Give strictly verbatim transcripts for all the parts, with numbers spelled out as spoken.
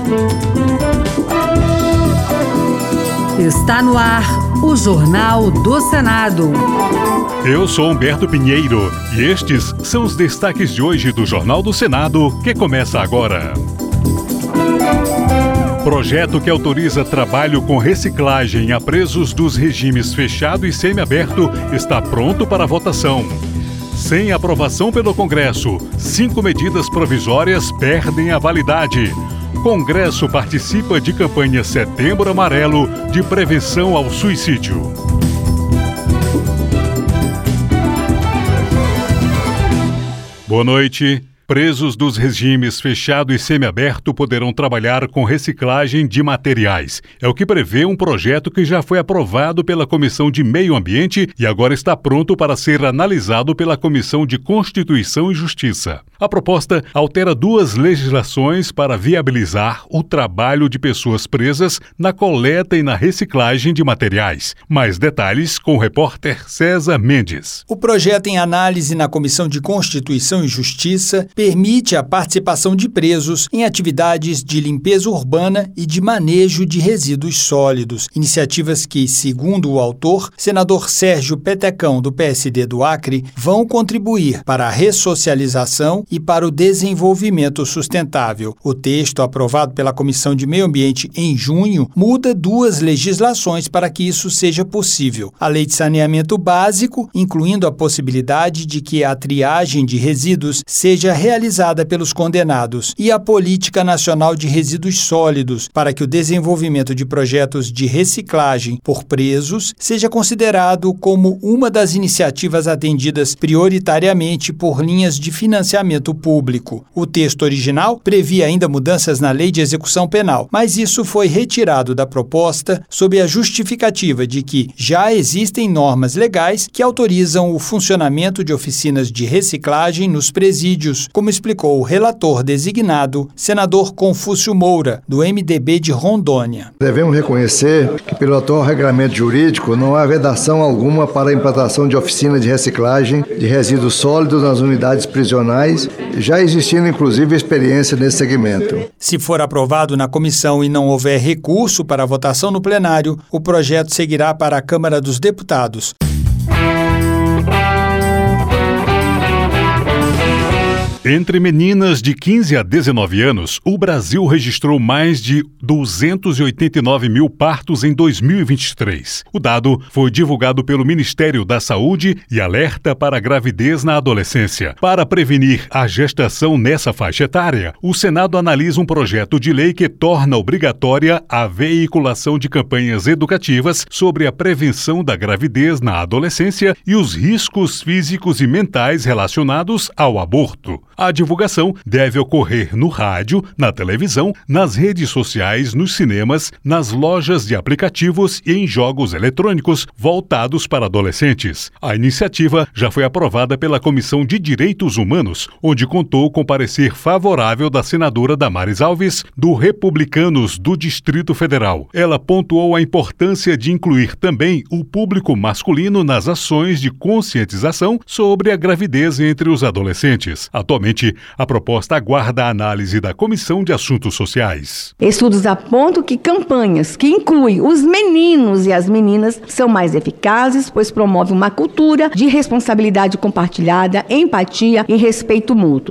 Está no ar o Jornal do Senado. Eu sou Humberto Pinheiro e estes são os destaques de hoje do Jornal do Senado, que começa agora. Projeto que autoriza trabalho com reciclagem a presos dos regimes fechado e semiaberto está pronto para votação. Sem aprovação pelo Congresso, cinco medidas provisórias perdem a validade. Congresso participa de campanha Setembro Amarelo de prevenção ao suicídio. Boa noite. Presos dos regimes fechado e semiaberto poderão trabalhar com reciclagem de materiais. É o que prevê um projeto que já foi aprovado pela Comissão de Meio Ambiente e agora está pronto para ser analisado pela Comissão de Constituição e Justiça. A proposta altera duas legislações para viabilizar o trabalho de pessoas presas na coleta e na reciclagem de materiais. Mais detalhes com o repórter César Mendes. O projeto em análise na Comissão de Constituição e Justiça permite a participação de presos em atividades de limpeza urbana e de manejo de resíduos sólidos. Iniciativas que, segundo o autor, senador Sérgio Petecão, do P S D do Acre, vão contribuir para a ressocialização e para o desenvolvimento sustentável. O texto, aprovado pela Comissão de Meio Ambiente em junho, muda duas legislações para que isso seja possível. A Lei de Saneamento Básico, incluindo a possibilidade de que a triagem de resíduos seja realizada pelos condenados, e a Política Nacional de Resíduos Sólidos, para que o desenvolvimento de projetos de reciclagem por presos seja considerado como uma das iniciativas atendidas prioritariamente por linhas de financiamento público. O texto original previa ainda mudanças na Lei de Execução Penal, mas isso foi retirado da proposta sob a justificativa de que já existem normas legais que autorizam o funcionamento de oficinas de reciclagem nos presídios, como explicou o relator designado, senador Confúcio Moura, do M D B de Rondônia. Devemos reconhecer que, pelo atual regulamento jurídico, não há vedação alguma para a implantação de oficinas de reciclagem de resíduos sólidos nas unidades prisionais, já existindo inclusive experiência nesse segmento. Se for aprovado na comissão e não houver recurso para a votação no plenário, o projeto seguirá para a Câmara dos Deputados. Entre meninas de quinze a dezenove anos, o Brasil registrou mais de duzentos e oitenta e nove mil partos em dois mil e vinte e três. O dado foi divulgado pelo Ministério da Saúde e alerta para a gravidez na adolescência. Para prevenir a gestação nessa faixa etária, o Senado analisa um projeto de lei que torna obrigatória a veiculação de campanhas educativas sobre a prevenção da gravidez na adolescência e os riscos físicos e mentais relacionados ao aborto. A divulgação deve ocorrer no rádio, na televisão, nas redes sociais, nos cinemas, nas lojas de aplicativos e em jogos eletrônicos voltados para adolescentes. A iniciativa já foi aprovada pela Comissão de Direitos Humanos, onde contou com parecer favorável da senadora Damares Alves, do Republicanos do Distrito Federal. Ela pontuou a importância de incluir também o público masculino nas ações de conscientização sobre a gravidez entre os adolescentes. Atualmente, a proposta aguarda a análise da Comissão de Assuntos Sociais. Estudos apontam que campanhas que incluem os meninos e as meninas são mais eficazes, pois promovem uma cultura de responsabilidade compartilhada, empatia e respeito mútuo.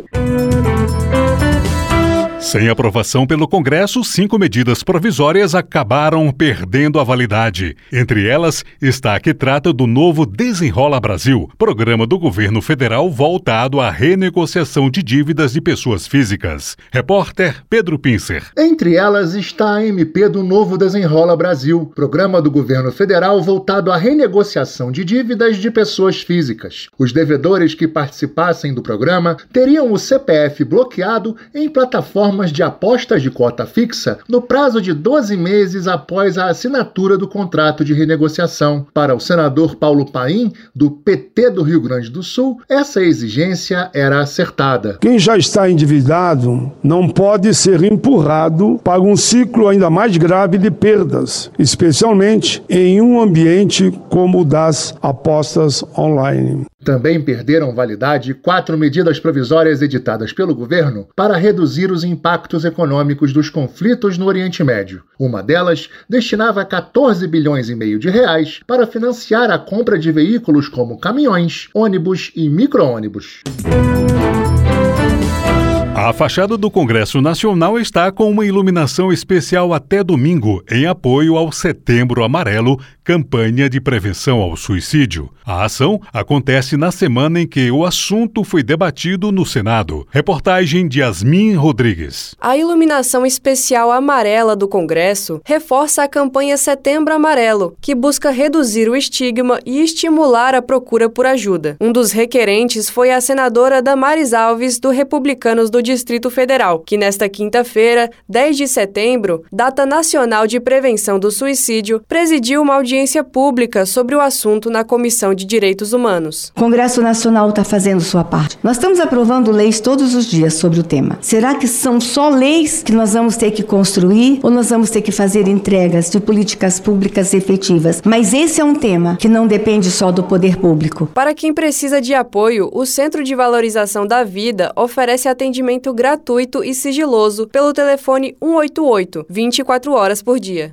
Sem aprovação pelo Congresso, cinco medidas provisórias acabaram perdendo a validade. Entre elas está a que trata do novo Desenrola Brasil, programa do governo federal voltado à renegociação de dívidas de pessoas físicas. Repórter Pedro Pincer. Entre elas está a M P do novo Desenrola Brasil, programa do governo federal voltado à renegociação de dívidas de pessoas físicas. Os devedores que participassem do programa teriam o C P F bloqueado em plataformas de apostas de cota fixa no prazo de doze meses após a assinatura do contrato de renegociação. Para o senador Paulo Paim, do P T do Rio Grande do Sul, essa exigência era acertada. Quem já está endividado não pode ser empurrado para um ciclo ainda mais grave de perdas, especialmente em um ambiente como o das apostas online. Também perderam validade quatro medidas provisórias editadas pelo governo para reduzir os impactos econômicos dos conflitos no Oriente Médio. Uma delas destinava quatorze bilhões e meio de reais para financiar a compra de veículos como caminhões, ônibus e micro-ônibus. A fachada do Congresso Nacional está com uma iluminação especial até domingo, em apoio ao Setembro Amarelo, campanha de prevenção ao suicídio. A ação acontece na semana em que o assunto foi debatido no Senado. Reportagem de Yasmin Rodrigues. A iluminação especial amarela do Congresso reforça a campanha Setembro Amarelo, que busca reduzir o estigma e estimular a procura por ajuda. Um dos requerentes foi a senadora Damares Alves, do Republicanos do Distrito Federal, que nesta quinta-feira, dez de setembro, data nacional de prevenção do suicídio, presidiu uma audiência pública sobre o assunto na Comissão de Direitos Humanos. O Congresso Nacional está fazendo sua parte. Nós estamos aprovando leis todos os dias sobre o tema. Será que são só leis que nós vamos ter que construir ou nós vamos ter que fazer entregas de políticas públicas efetivas? Mas esse é um tema que não depende só do poder público. Para quem precisa de apoio, o Centro de Valorização da Vida oferece atendimento gratuito e sigiloso pelo telefone um oito oito, vinte e quatro horas por dia.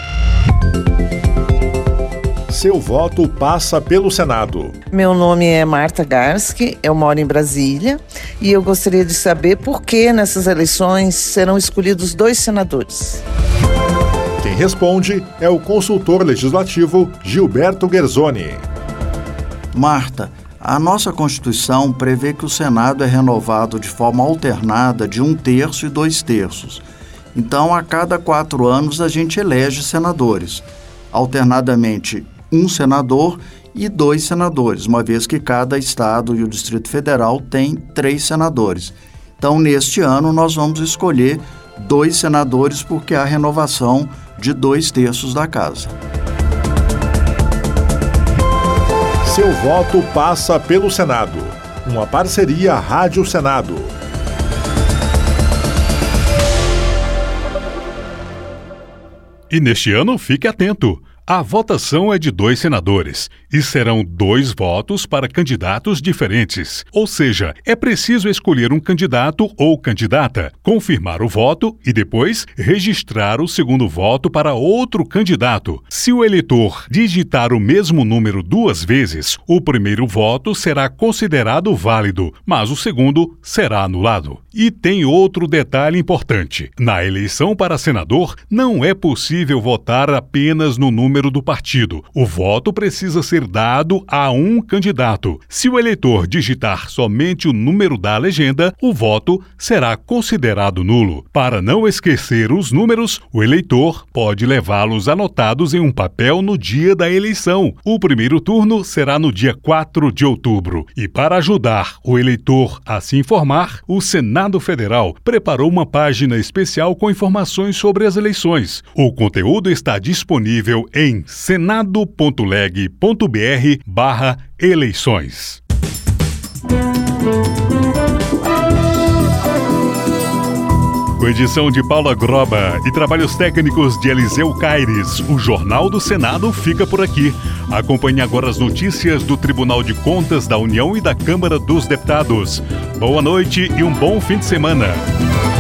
Seu voto passa pelo Senado. Meu nome é Marta Garski, eu moro em Brasília e eu gostaria de saber por que nessas eleições serão escolhidos dois senadores. Quem responde é o consultor legislativo Gilberto Guerzoni. Marta, a nossa Constituição prevê que o Senado é renovado de forma alternada de um terço e dois terços. Então, a cada quatro anos, a gente elege senadores, alternadamente um senador e dois senadores, uma vez que cada estado e o Distrito Federal tem três senadores. Então, neste ano, nós vamos escolher dois senadores porque há renovação de dois terços da casa. Seu voto passa pelo Senado. Uma parceria Rádio Senado. E neste ano, fique atento. A votação é de dois senadores e serão dois votos para candidatos diferentes. Ou seja, é preciso escolher um candidato ou candidata, confirmar o voto e depois registrar o segundo voto para outro candidato. Se o eleitor digitar o mesmo número duas vezes, o primeiro voto será considerado válido, mas o segundo será anulado. E tem outro detalhe importante. Na eleição para senador, não é possível votar apenas no número do partido. O voto precisa ser dado a um candidato. Se o eleitor digitar somente o número da legenda, o voto será considerado nulo. Para não esquecer os números, o eleitor pode levá-los anotados em um papel no dia da eleição. O primeiro turno será no dia quatro de outubro. E para ajudar o eleitor a se informar, o Senado Federal preparou uma página especial com informações sobre as eleições. O conteúdo está disponível em senado ponto leg ponto br barra eleições. Com edição de Paula Groba e trabalhos técnicos de Eliseu Caires, o Jornal do Senado fica por aqui. Acompanhe agora as notícias do Tribunal de Contas da União e da Câmara dos Deputados. Boa noite e um bom fim de semana.